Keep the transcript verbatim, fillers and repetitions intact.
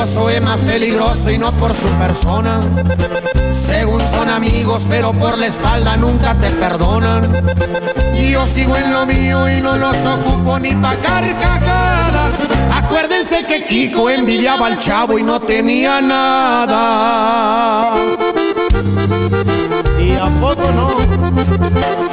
envidioso es más peligroso y no por su persona. Según son amigos, pero por la espalda nunca te perdonan. Y yo sigo en lo mío y no los ocupo ni pa' carcajadas. Acuérdense que Kiko envidiaba al Chavo y no tenía nada. ¿Y a poco no?